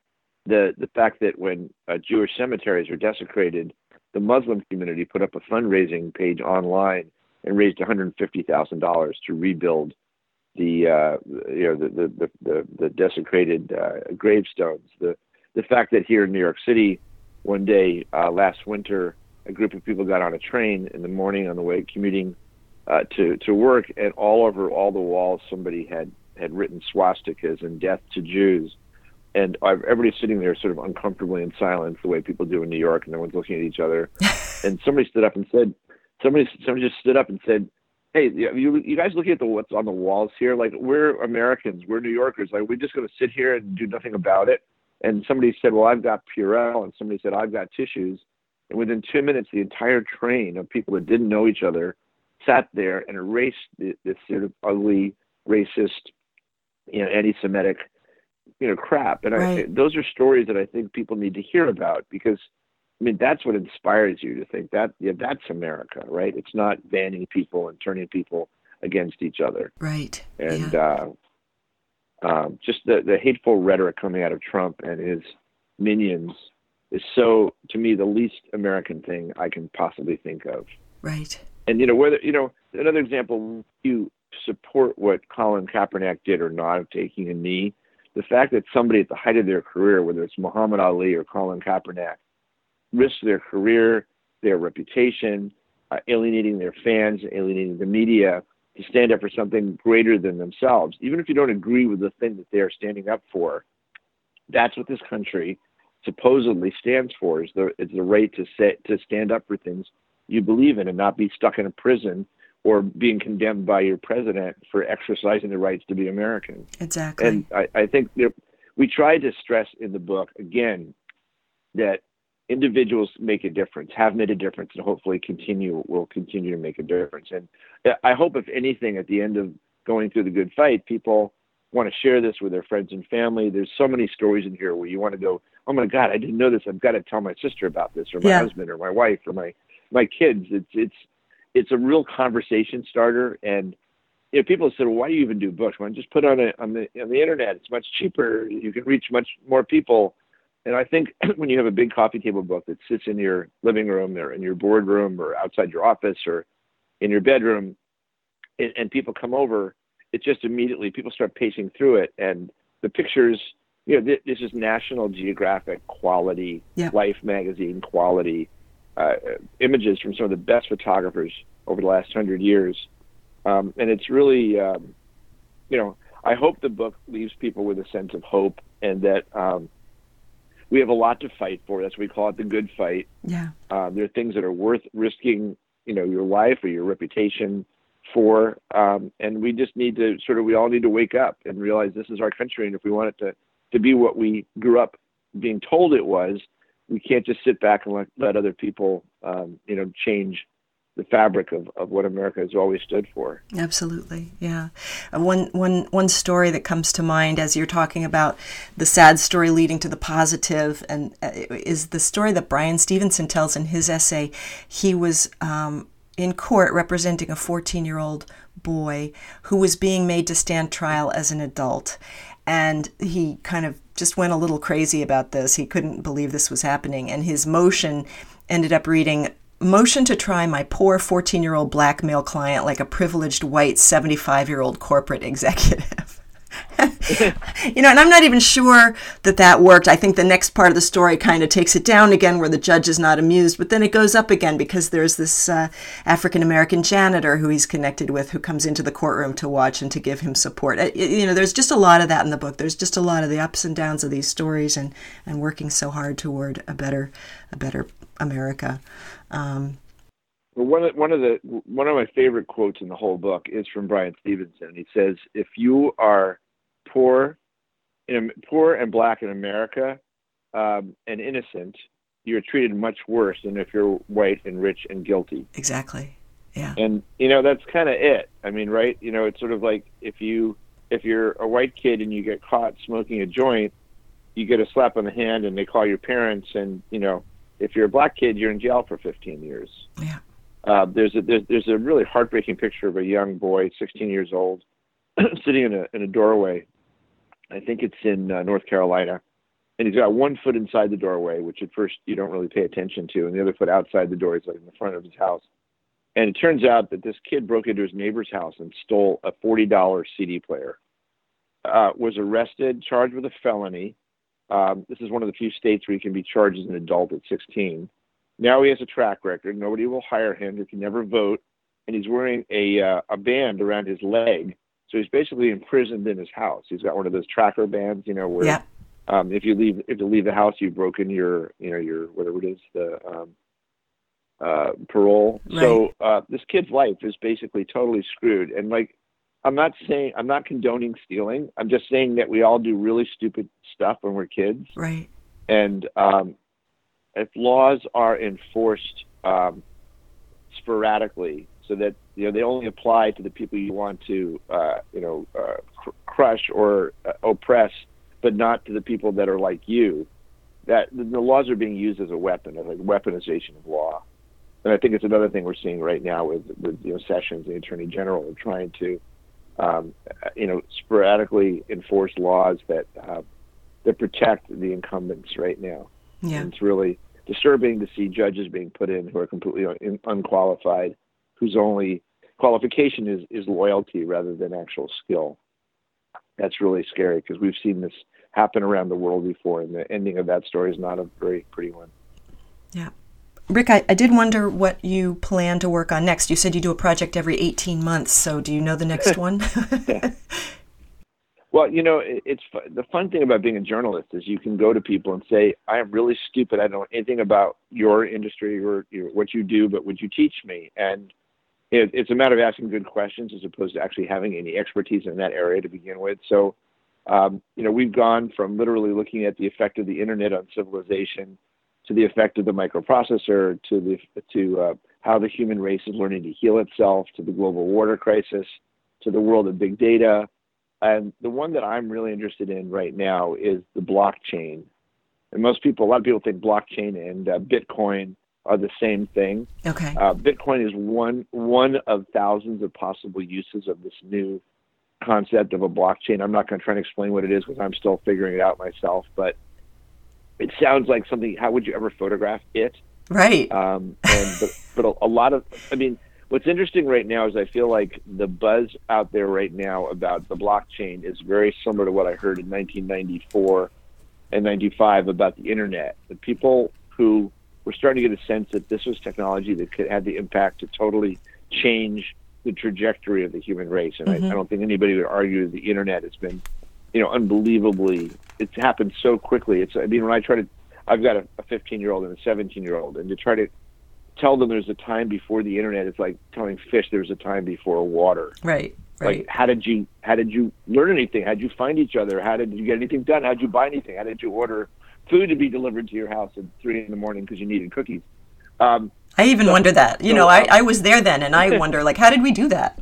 The the fact that when uh, Jewish cemeteries were desecrated, the Muslim community put up a fundraising page online and raised one hundred fifty thousand dollars to rebuild the uh, you know the the the, the, the desecrated uh, gravestones. The the fact that here in New York City, one day uh, last winter, a group of people got on a train in the morning on the way commuting uh, to to work, and all over all the walls somebody had had written swastikas and death to Jews. And everybody's sitting there sort of uncomfortably in silence, the way people do in New York, and everyone's looking at each other. And somebody stood up and said, somebody somebody just stood up and said, "Hey, you you guys looking at the what's on the walls here? Like, we're Americans, we're New Yorkers. Like, we're just going to sit here and do nothing about it." And somebody said, "Well, I've got Purell," and somebody said, "I've got tissues." And within two minutes, the entire train of people that didn't know each other sat there and erased this, this sort of ugly, racist, you know, anti-Semitic, you know, crap. And right. I, those are stories that I think people need to hear about, because, I mean, that's what inspires you to think that, yeah, that's America, right? It's not banning people and turning people against each other. Right. And yeah. uh, um, just the, the hateful rhetoric coming out of Trump and his minions is so, to me, the least American thing I can possibly think of. Right. And, you know, whether, you know, another example, you support what Colin Kaepernick did or not of taking a knee, the fact that somebody at the height of their career, whether it's Muhammad Ali or Colin Kaepernick, risked their career, their reputation, uh, alienating their fans, alienating the media, to stand up for something greater than themselves, even if you don't agree with the thing that they're standing up for. That's what this country supposedly stands for, is the, it's the right to say, to stand up for things you believe in and not be stuck in a prison or being condemned by your president for exercising the rights to be American. Exactly. And I, I think, you know, we try to stress in the book, again, that individuals make a difference, have made a difference, and hopefully continue will continue to make a difference. And I hope, if anything, at the end of going through the good fight, people want to share this with their friends and family. There's so many stories in here where you want to go, "Oh my God, I didn't know this. I've got to tell my sister about this, or my yeah. husband, or my wife, or my my kids." It's it's it's a real conversation starter. And you know, people said, "Well, why do you even do books? Well, just put it on a, on the on the internet. It's much cheaper. You can reach much more people." And I think when you have a big coffee table book that sits in your living room or in your boardroom or outside your office or in your bedroom, and, and people come over, it just immediately, people start pacing through it. And the pictures, you know, this is National Geographic quality, yep. Life magazine quality uh, images from some of the best photographers over the last hundred years. Um, and it's really, um, you know, I hope the book leaves people with a sense of hope, and that, um, we have a lot to fight for. That's what we call it, the good fight. Yeah. Um, there are things that are worth risking, you know, your life or your reputation for. Um, and we just need to sort of, we all need to wake up and realize this is our country. And if we want it to, to be what we grew up being told it was, we can't just sit back and let, let other people, um, you know, change the fabric of, of what America has always stood for. Absolutely, yeah. Uh, one, one, one story that comes to mind as you're talking about the sad story leading to the positive, and uh, is the story that Brian Stevenson tells in his essay. He was um, in court representing a fourteen-year-old boy who was being made to stand trial as an adult. And he kind of just went a little crazy about this. He couldn't believe this was happening. And his motion ended up reading, "Motion to try my poor fourteen-year-old black male client like a privileged white seventy-five-year-old corporate executive." You know, and I'm not even sure that that worked. I think the next part of the story kind of takes it down again, where the judge is not amused, but then it goes up again because there's this uh, African-American janitor who he's connected with who comes into the courtroom to watch and to give him support. It, you know, there's just a lot of that in the book. There's just a lot of the ups and downs of these stories, and, and working so hard toward a better, a better America. Um, well, one of, one of the one of my favorite quotes in the whole book is from Brian Stevenson. He says, "If you are poor, in, poor and black in America, um, and innocent, you're treated much worse than if you're white and rich and guilty." Exactly. Yeah. And you know, that's kind of it. I mean, right? You know, it's sort of like if you if you're a white kid and you get caught smoking a joint, you get a slap on the hand and they call your parents, and you know, if you're a black kid, you're in jail for fifteen years. Yeah. Uh, there's a there's, there's a really heartbreaking picture of a young boy, sixteen years old, sitting in a in a doorway. I think it's in uh, North Carolina, and he's got one foot inside the doorway, which at first you don't really pay attention to, and the other foot outside the door is like in the front of his house. And it turns out that this kid broke into his neighbor's house and stole a forty dollar C D player. Uh, was arrested, charged with a felony. Um, this is one of the few states where you can be charged as an adult at sixteen. Now he has a track record. Nobody will hire him. He can never vote. And he's wearing a uh, a band around his leg. So he's basically imprisoned in his house. He's got one of those tracker bands, you know, where yeah. um, if you leave if you leave the house, you've broken your, you know, your whatever it is, the um, uh, parole. Right. So uh, this kid's life is basically totally screwed. And like, I'm not saying I'm not condoning stealing. I'm just saying that we all do really stupid stuff when we're kids. Right. And um, if laws are enforced um, sporadically, so that you know they only apply to the people you want to uh, you know uh, cr- crush or uh, oppress, but not to the people that are like you, that the laws are being used as a weapon, as like weaponization of law. And I think it's another thing we're seeing right now with with you know Sessions, the Attorney General, are trying to um, you know sporadically enforce laws that uh, that protect the incumbents right now. Yeah. And it's really disturbing to see judges being put in who are completely un- unqualified, whose only qualification is, is loyalty rather than actual skill. That's really scary because we've seen this happen around the world before, and the ending of that story is not a very pretty one. Yeah. Rick, I, I did wonder what you plan to work on next. You said you do a project every eighteen months, so do you know the next one? Well, you know, it, it's the fun thing about being a journalist is you can go to people and say, I am really stupid. I don't know anything about your industry or your, what you do, but would you teach me? And it, it's a matter of asking good questions as opposed to actually having any expertise in that area to begin with. So, um, you know, we've gone from literally looking at the effect of the internet on civilization to the effect of the microprocessor to the to uh, how the human race is learning to heal itself, to the global water crisis, to the world of big data. And the one that I'm really interested in right now is the blockchain. And most people, a lot of people think blockchain and uh, Bitcoin are the same thing. Okay. Uh, Bitcoin is one one of thousands of possible uses of this new concept of a blockchain. I'm not going to try and explain what it is because I'm still figuring it out myself. But it sounds like something. How would you ever photograph it? Right. Um, and but but a, a lot of, I mean. What's interesting right now is I feel like the buzz out there right now about the blockchain is very similar to what I heard in nineteen ninety-four and ninety-five about the internet. The people who were starting to get a sense that this was technology that could have the impact to totally change the trajectory of the human race. And mm-hmm. I, I don't think anybody would argue that the internet has been, you know, unbelievably, it's happened so quickly. It's, I mean, when I try to, I've got a fifteen-year-old and a seventeen-year-old, and to try to tell them there's a time before the internet, it's like telling fish there's a time before water. Right, right. Like, how did you how did you learn anything? How did you find each other? How did you get anything done? How did you buy anything? How did you order food to be delivered to your house at three in the morning because you needed cookies? Um, I even so, wonder that. You so, know, um, I, I was there then, and I wonder, like, how did we do that?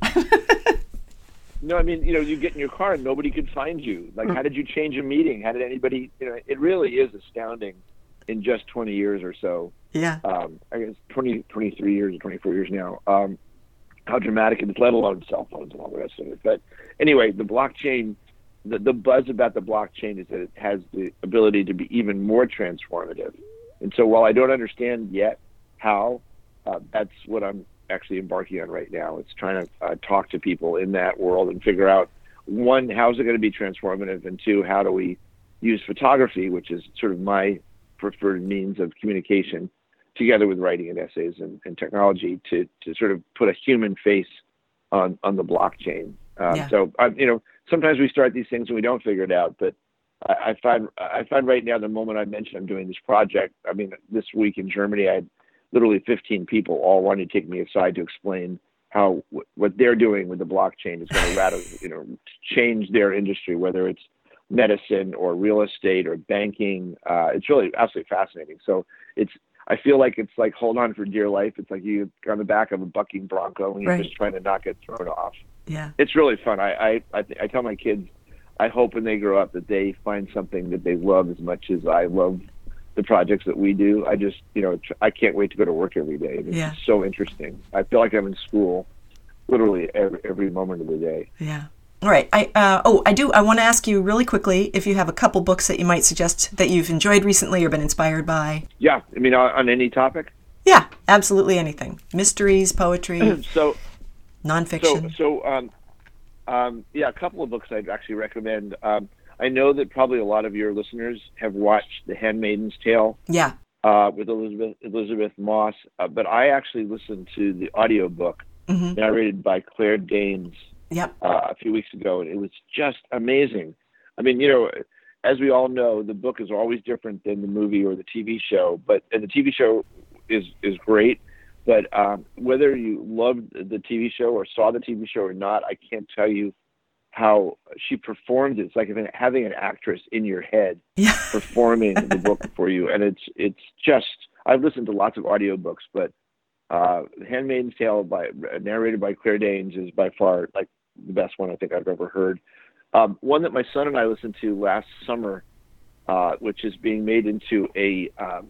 No, I mean, you know, you get in your car and nobody could find you. Like, how did you change a meeting? How did anybody, you know, it really is astounding in just twenty years or so. Yeah. Um, I guess twenty, twenty-three years or twenty-four years now, um, how dramatic it is, let alone cell phones and all the rest of it. But anyway, the blockchain, the, the buzz about the blockchain is that it has the ability to be even more transformative. And so while I don't understand yet how, uh, that's what I'm actually embarking on right now. It's trying to uh, talk to people in that world and figure out, one, how is it going to be transformative? And two, how do we use photography, which is sort of my preferred means of communication, together with writing and essays and, and technology to, to sort of put a human face on, on the blockchain. Um, yeah. So, I, you know, sometimes we start these things and we don't figure it out, but I, I find I find right now, the moment I mentioned I'm doing this project, I mean, this week in Germany, I had literally fifteen people all wanting to take me aside to explain how w- what they're doing with the blockchain is going to radically, you know, change their industry, whether it's medicine or real estate or banking. Uh, it's really absolutely fascinating. So it's, I feel like it's like hold on for dear life. It's like you're on the back of a bucking bronco and you're right. just trying to not get thrown off. Yeah. It's really fun. I, I, I, th- I tell my kids, I hope when they grow up that they find something that they love as much as I love the projects that we do. I just, you know, tr- I can't wait to go to work every day. It's yeah. so interesting. I feel like I'm in school literally every, every moment of the day. Yeah. All right. I uh, oh, I do. I want to ask you really quickly if you have a couple books that you might suggest that you've enjoyed recently or been inspired by. Yeah. I mean, on, on any topic? Yeah, absolutely anything. Mysteries, poetry, so nonfiction. So, so um, um, yeah, a couple of books I'd actually recommend. Um, I know that probably a lot of your listeners have watched The Handmaid's Tale. Yeah. uh, with Elizabeth Elizabeth Moss. Uh, but I actually listened to the audiobook Mm-hmm. narrated by Claire Danes Yep. uh, a few weeks ago, and it was just amazing. I mean, you know, as we all know, the book is always different than the movie or the T V show, but and the T V show is is great. But um, whether you loved the T V show or saw the T V show or not, I can't tell you how she performed it. It's like having an actress in your head Yeah. performing the book for you, and it's it's just. I've listened to lots of audiobooks, but uh, *Handmaid's Tale* by narrated by Claire Danes is by far like the best one I think I've ever heard. Um, one that my son and I listened to last summer, uh, which is being made into a, um,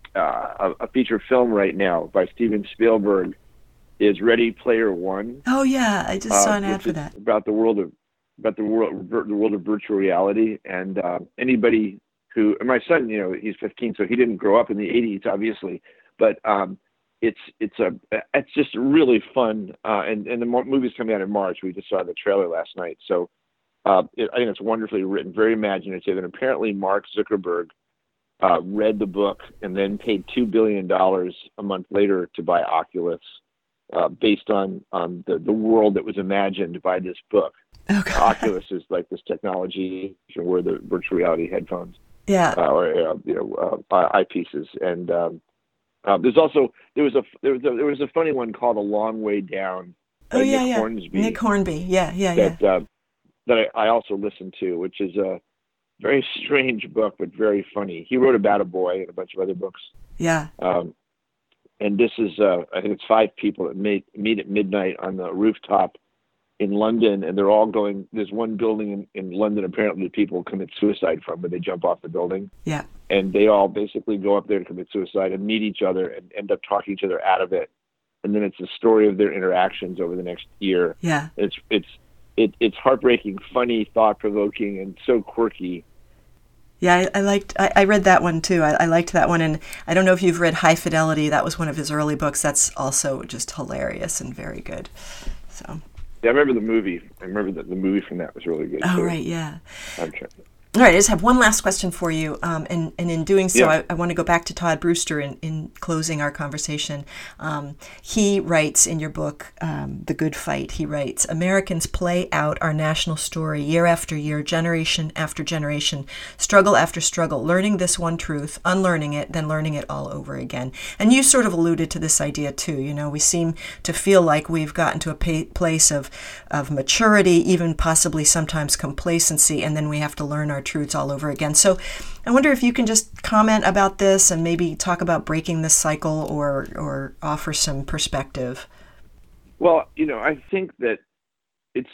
uh, a feature film right now by Steven Spielberg, is Ready Player One. Oh yeah, I just saw uh, an ad which for is that. About the world of about the world the world of virtual reality, and uh, anybody who and my son, you know, he's fifteen, so he didn't grow up in the eighties, obviously, but um, it's it's a it's just really fun, uh, and and the movie's coming out in March. We just saw the trailer last night, so. Uh, it, I think it's wonderfully written, very imaginative, and apparently Mark Zuckerberg uh, read the book and then paid two billion dollars a month later to buy Oculus, uh, based on on the, the world that was imagined by this book. Oh, God. Oculus is like this technology where the virtual reality headphones, Yeah. uh, or uh, you know uh, eyepieces, and um, uh, there's also there was a there was a, there was a funny one called A Long Way Down. Oh yeah, Nick yeah. Hornsby, Nick Hornby. Yeah, yeah, that, yeah. Uh, that I, I also listened to, which is a very strange book, but very funny. He wrote About a Boy and a bunch of other books. Yeah. Um, and this is, uh, I think it's five people that meet, meet at midnight on the rooftop in London, and they're all going, there's one building in, in London apparently that people commit suicide from, but they jump off the building. Yeah. And they all basically go up there to commit suicide and meet each other and end up talking each other out of it. And then it's the story of their interactions over the next year. Yeah. It's, it's, It, it's heartbreaking, funny, thought-provoking, and so quirky. Yeah, I, I liked. I, I read that one too. I, I liked that one, and I don't know if you've read High Fidelity. That was one of his early books. That's also just hilarious and very good. So. Yeah, I remember the movie. I remember that the movie from that was really good. Oh too. right, yeah. I'm trying. All right, I just have one last question for you, um, and, and in doing so, Yeah. I, I want to go back to Todd Brewster in, in closing our conversation. Um, he writes in your book, um, The Good Fight, he writes, Americans play out our national story year after year, generation after generation, struggle after struggle, learning this one truth, unlearning it, then learning it all over again. And you sort of alluded to this idea too. You know, we seem to feel like we've gotten to a pa- place of, of maturity, even possibly sometimes complacency, and then we have to learn our truths all over again. So I wonder if you can just comment about this and maybe talk about breaking this cycle or or offer some perspective. Well, you know, I think that it's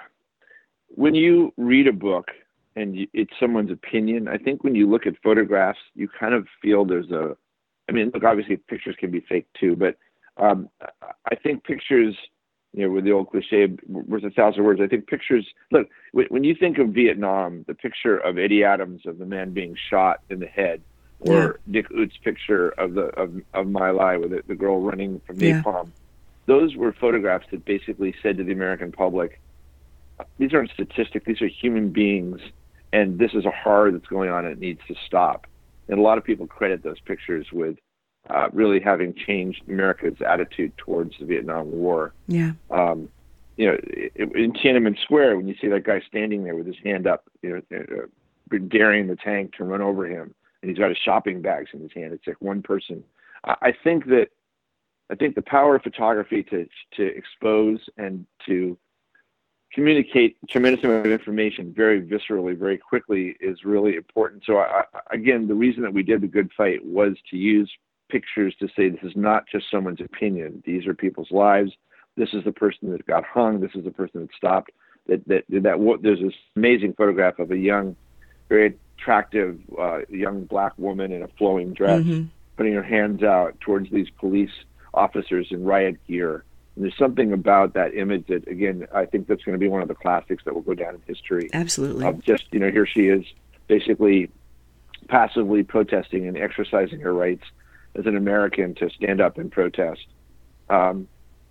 when you read a book and you, it's someone's opinion, I think when you look at photographs, you kind of feel there's a, I mean, look, obviously pictures can be fake too, but um, I think pictures, you know, with the old cliche, worth a thousand words. I think pictures, look, when you think of Vietnam, the picture of Eddie Adams, of the man being shot in the head, or Yeah. Dick Ut's picture of the of, of My Lai with the, the girl running from Yeah. napalm, those were photographs that basically said to the American public, these aren't statistics, these are human beings, and this is a horror that's going on and it needs to stop. And a lot of people credit those pictures with Uh, really having changed America's attitude towards the Vietnam War. Yeah. Um, you know, in Tiananmen Square, when you see that guy standing there with his hand up, you know, uh, daring the tank to run over him, and he's got his shopping bags in his hand. It's like one person. I think that I think the power of photography to to expose and to communicate a tremendous amount of information very viscerally, very quickly is really important. So, I, I, again, the reason that we did The Good Fight was to use pictures to say this is not just someone's opinion. These are people's lives. This is the person that got hung. This is the person that stopped. That that that. There's this amazing photograph of a young, very attractive uh, young black woman in a flowing dress, Mm-hmm. putting her hands out towards these police officers in riot gear. And there's something about that image that, again, I think that's going to be one of the classics that will go down in history. Absolutely. Of just, you know, here she is, basically passively protesting and exercising her rights as an American to stand up and protest. Um,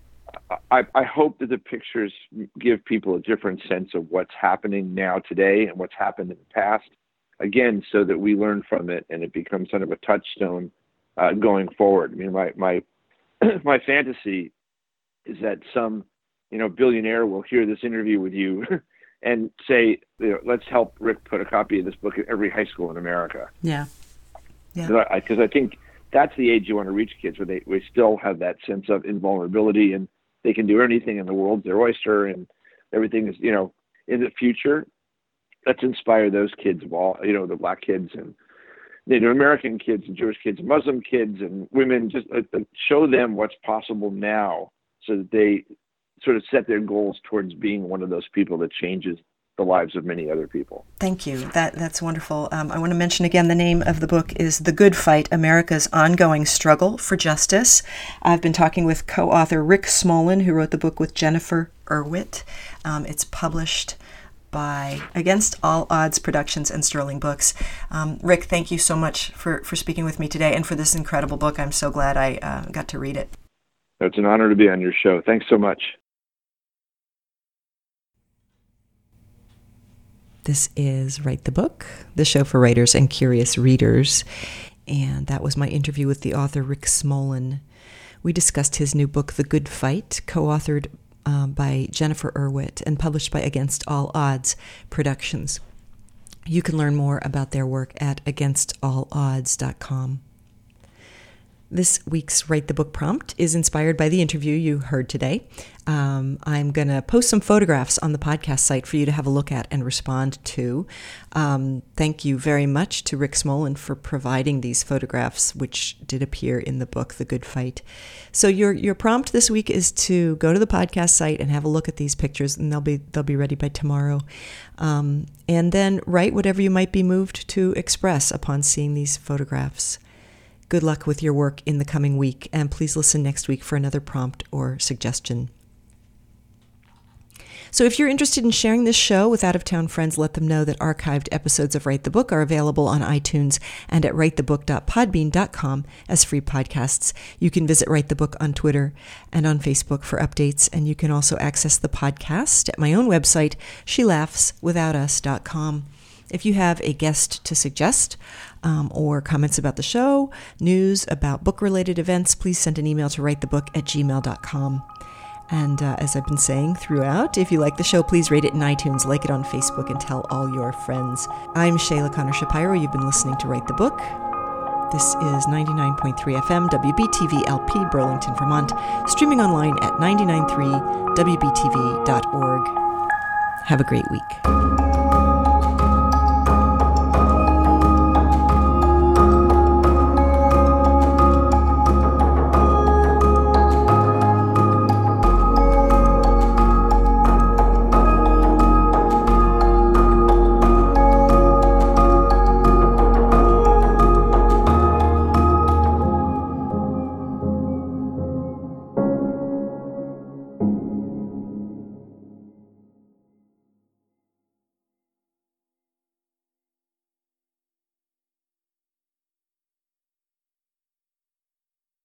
I, I hope that the pictures give people a different sense of what's happening now today and what's happened in the past, again, so that we learn from it and it becomes sort of a touchstone uh, going forward. I mean, my my my fantasy is that some, you know, billionaire will hear this interview with you and say, you know, let's help Rick put a copy of this book in every high school in America. Yeah. Yeah. Because I, I think that's the age you want to reach kids, where they, we still have that sense of invulnerability and they can do anything in the world, their oyster, and everything is, you know, in the future. Let's inspire those kids of all, you know, the black kids and Native American kids and Jewish kids, and Muslim kids and women, just uh, show them what's possible now so that they sort of set their goals towards being one of those people that changes the lives of many other people. Thank you. That That's wonderful. Um, I want to mention again, the name of the book is The Good Fight, America's Ongoing Struggle for Justice. I've been talking with co-author Rick Smolan, who wrote the book with Jennifer Urwitt. Um, it's published by Against All Odds Productions and Sterling Books. Um, Rick, thank you so much for, for speaking with me today and for this incredible book. I'm so glad I uh, got to read it. It's an honor to be on your show. Thanks so much. This is Write the Book, the show for writers and curious readers. And that was my interview with the author Rick Smolan. We discussed his new book, The Good Fight, co-authored um, by Jennifer Urwitt and published by Against All Odds Productions. You can learn more about their work at against all odds dot com. This week's Write the Book prompt is inspired by the interview you heard today. Um, I'm going to post some photographs on the podcast site for you to have a look at and respond to. Um, thank you very much to Rick Smolan for providing these photographs, which did appear in the book, The Good Fight. So your your prompt this week is to go to the podcast site and have a look at these pictures, and they'll be they'll be ready by tomorrow. Um, and then write whatever you might be moved to express upon seeing these photographs. Good luck with your work in the coming week, and please listen next week for another prompt or suggestion. So if you're interested in sharing this show with out-of-town friends, let them know that archived episodes of Write the Book are available on iTunes and at write the book dot podbean dot com as free podcasts. You can visit Write the Book on Twitter and on Facebook for updates, and you can also access the podcast at my own website, she laughs without us dot com. If you have a guest to suggest um, or comments about the show, news about book-related events, please send an email to write the book at gmail dot com. And uh, as I've been saying throughout, if you like the show, please rate it in iTunes, like it on Facebook, and tell all your friends. I'm Shayla Connor Shapiro. You've been listening to Write the Book. This is ninety-nine point three F M, W B T V L P, Burlington, Vermont, streaming online at nine nine three W B T V dot org. Have a great week.